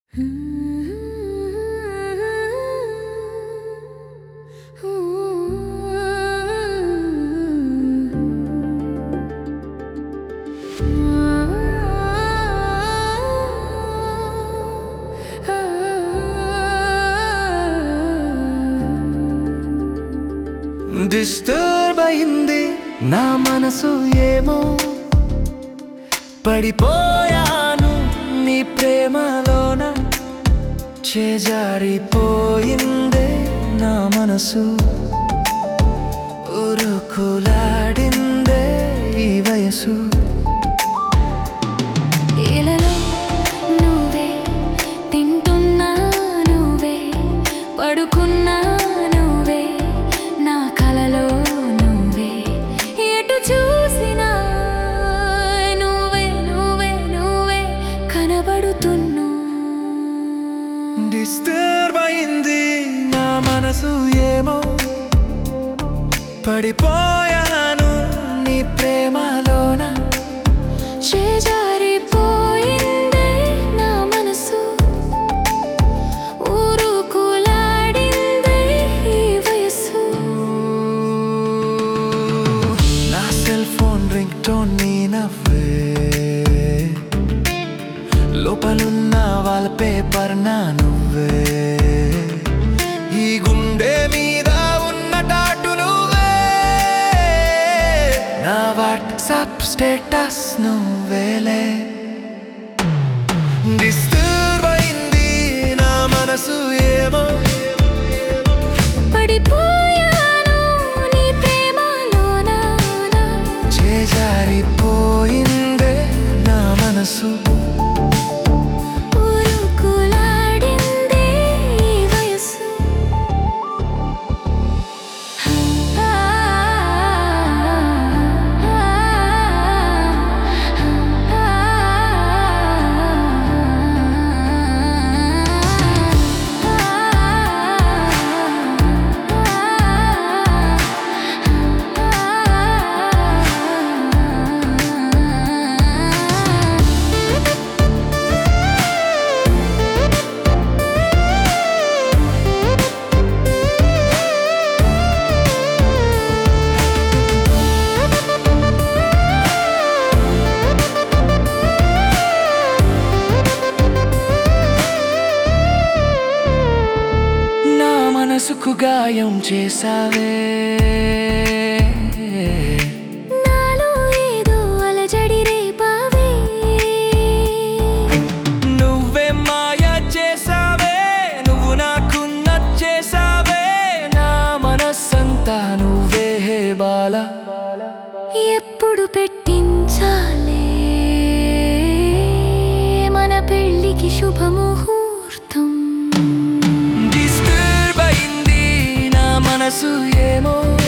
disturb అయింది నా మనసు ఏమో పడిపోయాను నీ ప్రేమలోన చేజారిపోయిందే నా మనసు ఉరుకులాడిందే ఈ వయసు ఇలలో నువ్వే తింటున్నా నువ్వే పడుకున్నా నువ్వే నా కలలో నువ్వే ఎటు చూసినా నువ్వే నువ్వే నువ్వే కనబడుతున్నా డిస్టర్బ్ అయింది నా మనసు ఏమో పడిపోయాను నీ ప్రేమలోన చేజారిపోయిందే నా మనసు ఊరుకులాడిందే ఈ వయసు నా సెల్ ఫోన్ రింగ్ టోన్ నీ నవ్వే లోపలున్న వాల్ పేపర్ నా నువ్వే ఈ గుండె మీద ఉన్న టాటు నువ్వే నా వాట్సాప్ స్టేటస్ నువ్వేలే డిస్టర్బ్ అయింది నా మనసు ఏమో పడిపోయాను నీ ప్రేమలోన చేజారిపోయిందే నా మనసు ఊరుకులాడిందే ఈ వయసు మనసుకు గాయం చేసావే నాలో ఏదో అలజడి రేపావే నువ్వే మాయ చేసావే నువ్వు నాకు నచ్చేసావే నా మనస్సంతా నువ్వే హే బాలా ఎప్పుడు పెట్టించాలే మన పెళ్ళికి శుభముహూర్తం డిస్టర్బ్ అయింది నా మనసు ఏమో